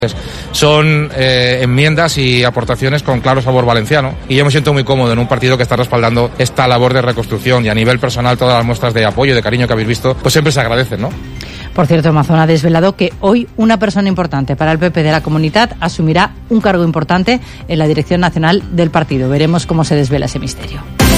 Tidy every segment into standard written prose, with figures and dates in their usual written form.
Son enmiendas y aportaciones con claro sabor valenciano, y yo me siento muy cómodo en un partido que está respaldando esta labor de reconstrucción, y a nivel personal todas las muestras de apoyo y de cariño que habéis visto pues siempre se agradecen, ¿no? Por cierto, Mazón ha desvelado que hoy una persona importante para el PP de la Comunitat asumirá un cargo importante en la dirección nacional del partido. Veremos cómo se desvela ese misterio.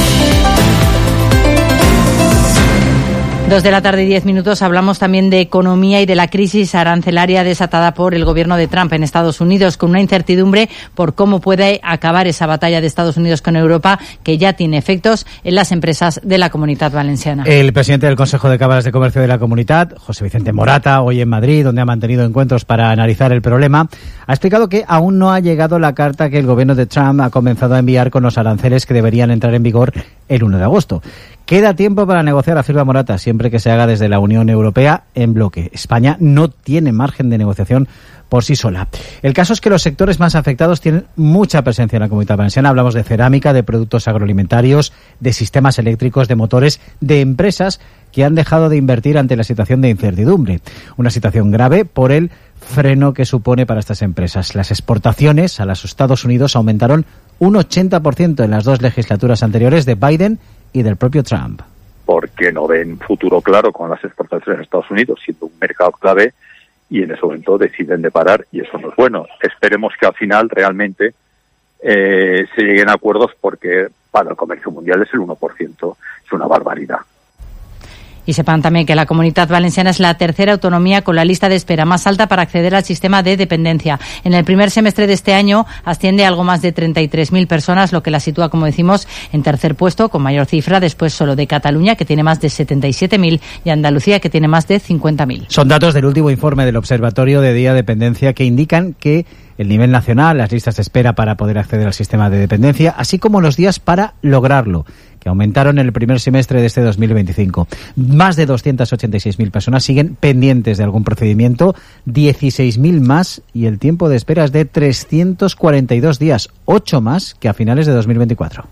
2:10 p.m, hablamos también de economía y de la crisis arancelaria desatada por el gobierno de Trump en Estados Unidos, con una incertidumbre por cómo puede acabar esa batalla de Estados Unidos con Europa, que ya tiene efectos en las empresas de la Comunitat Valenciana. El presidente del Consejo de Cámaras de Comercio de la Comunitat, José Vicente Morata, hoy en Madrid, donde ha mantenido encuentros para analizar el problema, ha explicado que aún no ha llegado la carta que el gobierno de Trump ha comenzado a enviar con los aranceles que deberían entrar en vigor el 1 de agosto. Queda tiempo para negociar, afirma Morata, siempre que se haga desde la Unión Europea en bloque. España no tiene margen de negociación por sí sola. El caso es que los sectores más afectados tienen mucha presencia en la Comunidad Valenciana. Hablamos de cerámica, de productos agroalimentarios, de sistemas eléctricos, de motores, de empresas que han dejado de invertir ante la situación de incertidumbre. Una situación grave por el freno que supone para estas empresas. Las exportaciones a los Estados Unidos aumentaron un 80% en las dos legislaturas anteriores de Biden y del propio Trump. Porque no ven futuro claro con las exportaciones a Estados Unidos, siendo un mercado clave, y en ese momento deciden de parar, y eso no es bueno. Esperemos que al final realmente se lleguen a acuerdos, porque para el comercio mundial es el 1%, es una barbaridad. Y sepan también que la Comunitat Valenciana es la tercera autonomía con la lista de espera más alta para acceder al sistema de dependencia. En el primer semestre de este año asciende a algo más de 33.000 personas, lo que la sitúa, como decimos, en tercer puesto, con mayor cifra, después solo de Cataluña, que tiene más de 77.000, y Andalucía, que tiene más de 50.000. Son datos del último informe del Observatorio de Día de Dependencia que indican que el nivel nacional, las listas de espera para poder acceder al sistema de dependencia, así como los días para lograrlo, que aumentaron en el primer semestre de este 2025. Más de 286.000 personas siguen pendientes de algún procedimiento, 16.000 más, y el tiempo de espera es de 342 días, 8 más que a finales de 2024.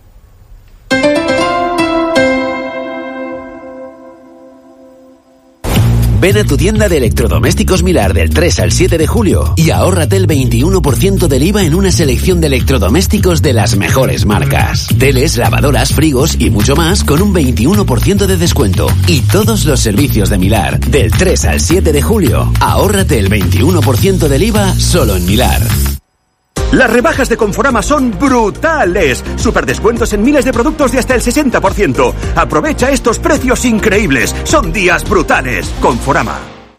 Ven a tu tienda de electrodomésticos Milar del 3 al 7 de julio y ahórrate el 21% del IVA en una selección de electrodomésticos de las mejores marcas. Teles, lavadoras, frigos y mucho más con un 21% de descuento. Y todos los servicios de Milar del 3 al 7 de julio. Ahórrate el 21% del IVA solo en Milar. Las rebajas de Conforama son brutales. Superdescuentos en miles de productos de hasta el 60%. Aprovecha estos precios increíbles. Son días brutales. Conforama.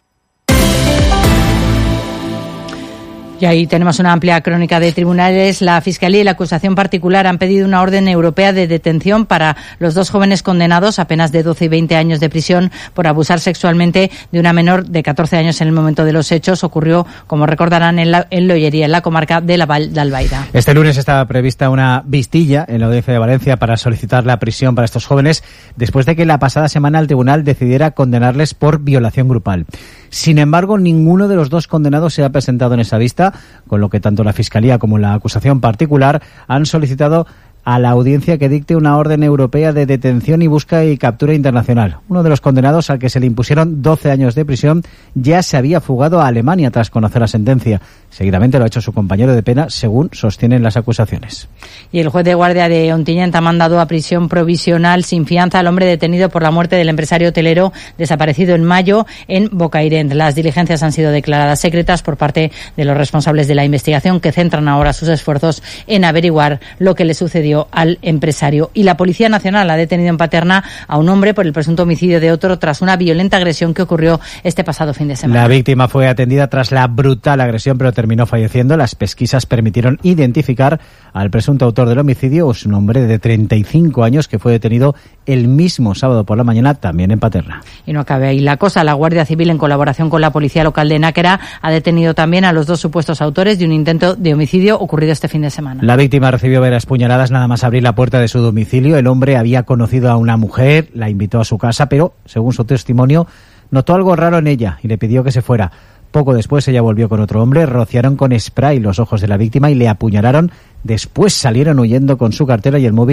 Y ahí tenemos una amplia crónica de tribunales. La Fiscalía y la acusación particular han pedido una orden europea de detención para los dos jóvenes condenados a penas de 12 y 20 años de prisión por abusar sexualmente de una menor de 14 años en el momento de los hechos. Ocurrió, como recordarán, en Lollería, en la comarca de la Val d'Albaida. Este lunes estaba prevista una vistilla en la Audiencia de Valencia para solicitar la prisión para estos jóvenes, después de que la pasada semana el tribunal decidiera condenarles por violación grupal. Sin embargo, ninguno de los dos condenados se ha presentado en esa vista, con lo que tanto la Fiscalía como la acusación particular han solicitado a la audiencia que dicte una orden europea de detención y búsqueda y captura internacional. Uno de los condenados, al que se le impusieron 12 años de prisión, ya se había fugado a Alemania tras conocer la sentencia. Seguidamente lo ha hecho su compañero de pena, según sostienen las acusaciones. Y el juez de guardia de Ontinyent ha mandado a prisión provisional sin fianza al hombre detenido por la muerte del empresario hotelero desaparecido en mayo en Bocairent. Las diligencias han sido declaradas secretas por parte de los responsables de la investigación, que centran ahora sus esfuerzos en averiguar lo que le sucedió al empresario. Y la Policía Nacional ha detenido en Paterna a un hombre por el presunto homicidio de otro tras una violenta agresión que ocurrió este pasado fin de semana. La víctima fue atendida tras la brutal agresión, pero terminó falleciendo. Las pesquisas permitieron identificar al presunto autor del homicidio, es un hombre de 35 años que fue detenido el mismo sábado por la mañana, también en Paterna. Y no acabe ahí la cosa. La Guardia Civil, en colaboración con la Policía Local de Náquera, ha detenido también a los dos supuestos autores de un intento de homicidio ocurrido este fin de semana. La víctima recibió varias puñaladas nada más abrir la puerta de su domicilio. El hombre había conocido a una mujer, la invitó a su casa, pero, según su testimonio, notó algo raro en ella y le pidió que se fuera. Poco después ella volvió con otro hombre, rociaron con spray los ojos de la víctima y le apuñalaron. Después salieron huyendo con su cartera y el móvil.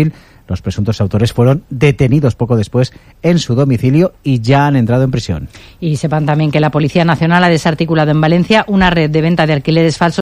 Los presuntos autores fueron detenidos poco después en su domicilio y ya han entrado en prisión. Y sepan también que la Policía Nacional ha desarticulado en Valencia una red de venta de alquileres falsos